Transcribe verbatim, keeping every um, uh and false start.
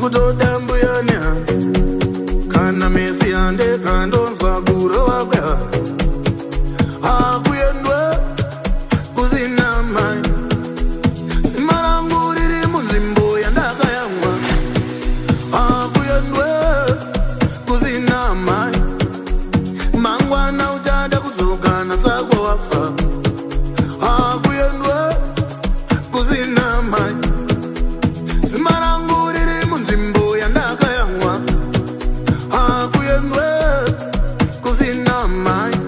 kutoda mbuyanya kana mesi ande kandonzwa kurova bwa akuyendwe kuzina mai simarangu riri munzvimbo yandakayamwa akuyendwe kuzina mai mangwana uchada kudzokana sako wafa akuyendwe kuzina mai simarangu riri munzvimbo yandakayamwa akuyendwe kuzina mai